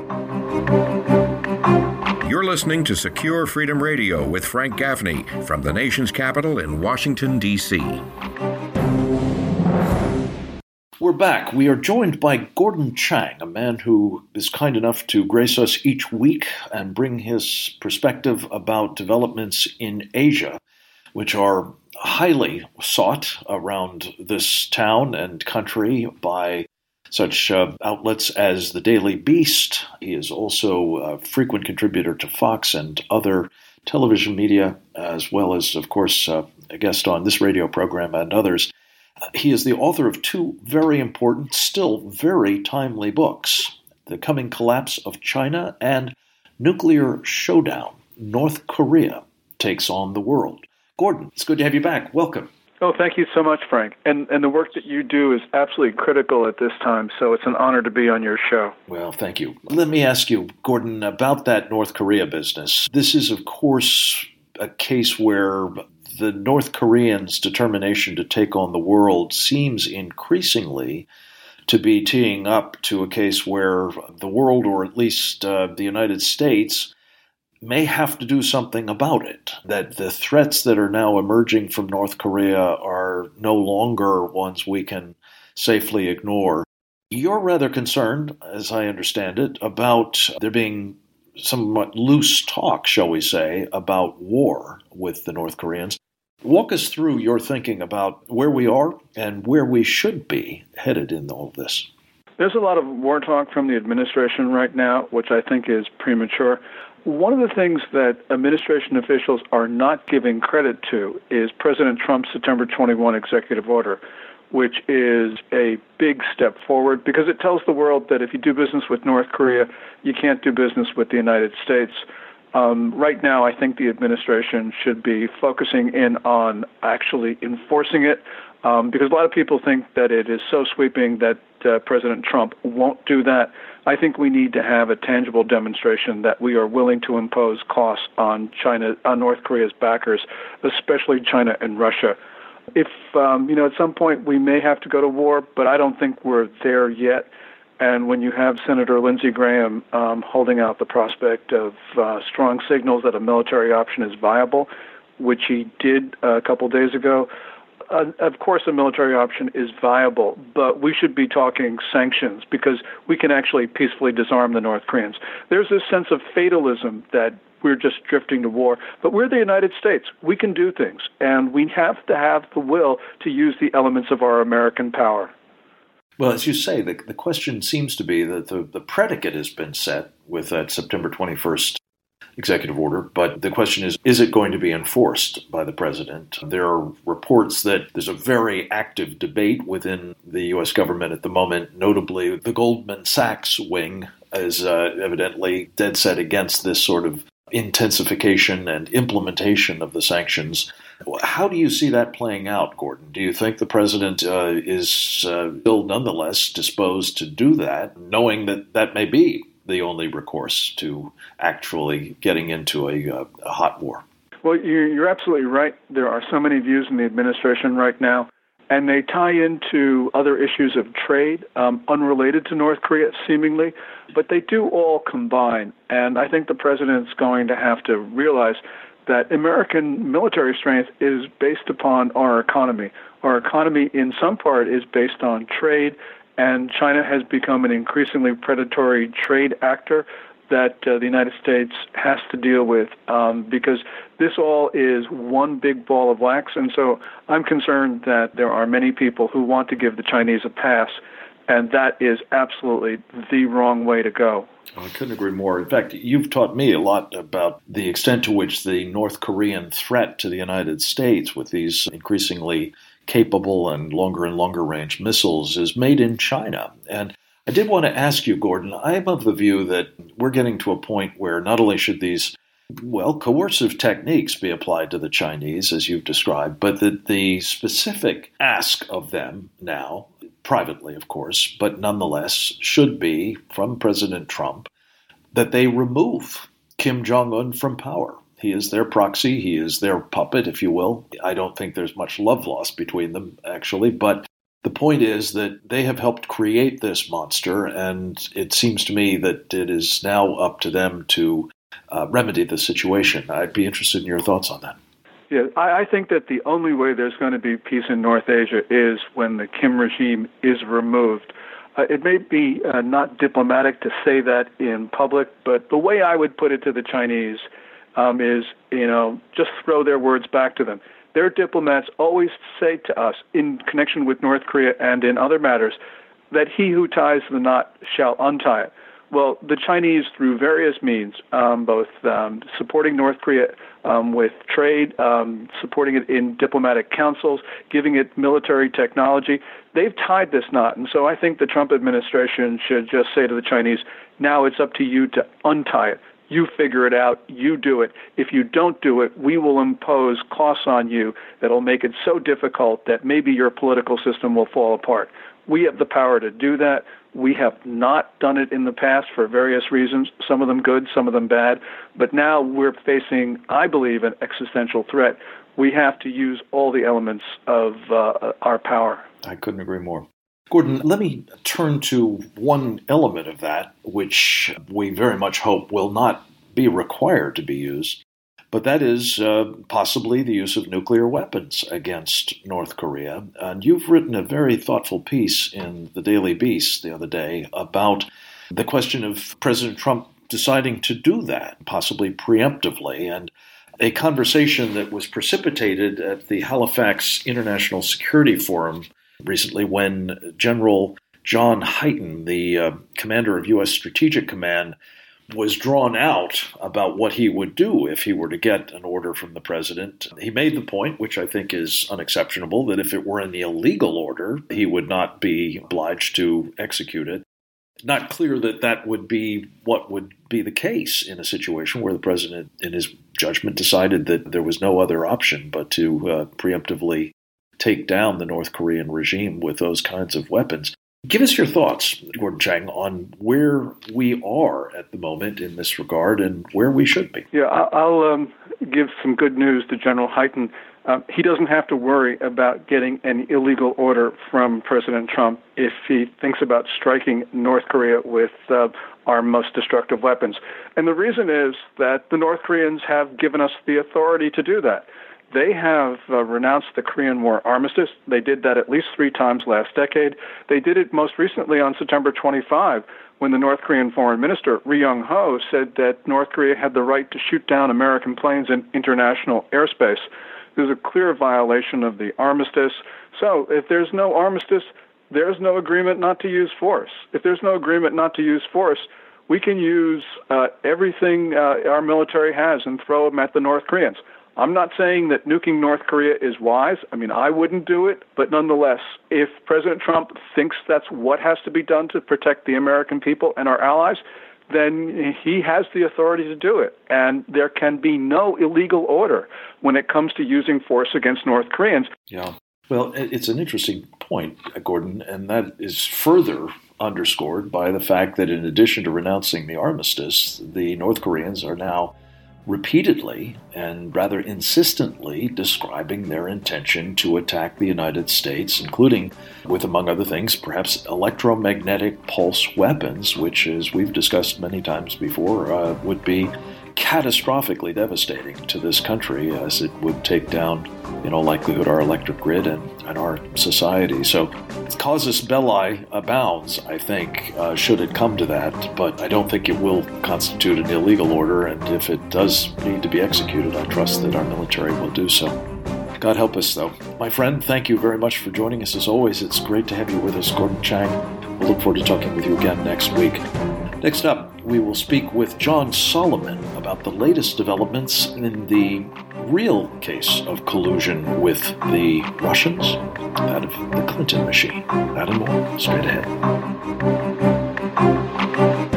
You're listening to Secure Freedom Radio with Frank Gaffney from the nation's capital in Washington, D.C. We're back. We are joined by Gordon Chang, a man who is kind enough to grace us each week and bring his perspective about developments in Asia, which are highly sought around this town and country by such outlets as the Daily Beast. He is also a frequent contributor to Fox and other television media, as well as, of course, a guest on this radio program and others. He is the author of two very important, still very timely books, The Coming Collapse of China and Nuclear Showdown, North Korea Takes on the World. Gordon, it's good to have you back. Welcome. Oh, thank you so much, Frank. And the work that you do is absolutely critical at this time, so it's an honor to be on your show. Well, thank you. Let me ask you, Gordon, about that North Korea business. This is, of course, a case where the North Koreans' determination to take on the world seems increasingly to be teeing up to a case where the world, or at least the United States, may have to do something about it, that the threats that are now emerging from North Korea are no longer ones we can safely ignore. You're rather concerned, as I understand it, about there being somewhat loose talk, shall we say, about war with the North Koreans. Walk us through your thinking about where we are and where we should be headed in all of this. There's a lot of war talk from the administration right now, which I think is premature. One of the things that administration officials are not giving credit to is President Trump's September 21 executive order, which is a big step forward because it tells the world that if you do business with North Korea, you can't do business with the United States. Right now, I think the administration should be focusing in on actually enforcing it because a lot of people think that it is so sweeping that President Trump won't do that. I think we need to have a tangible demonstration that we are willing to impose costs on North Korea's backers, especially China and Russia. If, at some point we may have to go to war, but I don't think we're there yet. And when you have Senator Lindsey Graham holding out the prospect of strong signals that a military option is viable, which he did a couple days ago, of course a military option is viable, but we should be talking sanctions because we can actually peacefully disarm the North Koreans. There's this sense of fatalism that we're just drifting to war, but we're the United States. We can do things, and we have to have the will to use the elements of our American power. Well, as you say, the question seems to be that the predicate has been set with that September 21st executive order, but the question is it going to be enforced by the president? There are reports that there's a very active debate within the U.S. government at the moment, notably the Goldman Sachs wing is evidently dead set against this sort of intensification and implementation of the sanctions. How do you see that playing out, Gordon? Do you think the president is still nonetheless disposed to do that, knowing that that may be the only recourse to actually getting into a hot war? Well, you're absolutely right. There are so many views in the administration right now, and they tie into other issues of trade, unrelated to North Korea, seemingly, but they do all combine. And I think the president's going to have to realize that American military strength is based upon our economy. Our economy, in some part, is based on trade, and China has become an increasingly predatory trade actor that the United States has to deal with because this all is one big ball of wax. And so I'm concerned that there are many people who want to give the Chinese a pass, and that is absolutely the wrong way to go. I couldn't agree more. In fact, you've taught me a lot about the extent to which the North Korean threat to the United States with these increasingly capable and longer range missiles is made in China. And I did want to ask you, Gordon, I'm of the view that we're getting to a point where not only should these, coercive techniques be applied to the Chinese, as you've described, but that the specific ask of them now, privately of course, but nonetheless should be from President Trump, that they remove Kim Jong-un from power. He is their proxy. He is their puppet, if you will. I don't think there's much love lost between them, actually, but The point is that they have helped create this monster, and it seems to me that it is now up to them to remedy the situation. I'd be interested in your thoughts on that. Yeah, I think that the only way there's going to be peace in North Asia is when the Kim regime is removed. It may be not diplomatic to say that in public, but the way I would put it to the Chinese is, just throw their words back to them. Their diplomats always say to us, in connection with North Korea and in other matters, that he who ties the knot shall untie it. Well, the Chinese, through various means, both supporting North Korea with trade, supporting it in diplomatic councils, giving it military technology, they've tied this knot. And so I think the Trump administration should just say to the Chinese, now it's up to you to untie it. You figure it out. You do it. If you don't do it, we will impose costs on you that'll make it so difficult that maybe your political system will fall apart. We have the power to do that. We have not done it in the past for various reasons, some of them good, some of them bad. But now we're facing, I believe, an existential threat. We have to use all the elements of our power. I couldn't agree more. Gordon, let me turn to one element of that, which we very much hope will not be required to be used, but that is possibly the use of nuclear weapons against North Korea. And you've written a very thoughtful piece in the Daily Beast the other day about the question of President Trump deciding to do that, possibly preemptively, and a conversation that was precipitated at the Halifax International Security Forum recently when General John Hyten, the commander of U.S. Strategic Command, was drawn out about what he would do if he were to get an order from the president. He made the point, which I think is unexceptionable, that if it were an illegal order, he would not be obliged to execute it. Not clear that that would be what would be the case in a situation where the president, in his judgment, decided that there was no other option but to preemptively take down the North Korean regime with those kinds of weapons. Give us your thoughts, Gordon Chang, on where we are at the moment in this regard and where we should be. Yeah, I'll give some good news to General Hyten. He doesn't have to worry about getting an illegal order from President Trump if he thinks about striking North Korea with our most destructive weapons. And the reason is that the North Koreans have given us the authority to do that. They have renounced the Korean War armistice. They did that at least 3 times last decade. They did it most recently on September 25, when the North Korean Foreign Minister, Ri Yong-ho, said that North Korea had the right to shoot down American planes in international airspace. There's a clear violation of the armistice. So if there's no armistice, there's no agreement not to use force. If there's no agreement not to use force, we can use everything our military has and throw them at the North Koreans. I'm not saying that nuking North Korea is wise. I mean, I wouldn't do it. But nonetheless, if President Trump thinks that's what has to be done to protect the American people and our allies, then he has the authority to do it. And there can be no illegal order when it comes to using force against North Koreans. Yeah. Well, it's an interesting point, Gordon, and that is further underscored by the fact that in addition to renouncing the armistice, the North Koreans are now repeatedly and rather insistently describing their intention to attack the United States, including with, among other things, perhaps electromagnetic pulse weapons, which, as we've discussed many times before, would be catastrophically devastating to this country, as it would take down, in all likelihood, our electric grid and our society. So casus belli abounds, I think, should it come to that, but I don't think it will constitute an illegal order, and if it does need to be executed, I trust that our military will do so. God help us, though. My friend, thank you very much for joining us. As always, it's great to have you with us, Gordon Chang. We'll look forward to talking with you again next week. Next up, we will speak with John Solomon about the latest developments in the real case of collusion with the Russians, that of the Clinton machine. That and more, straight ahead.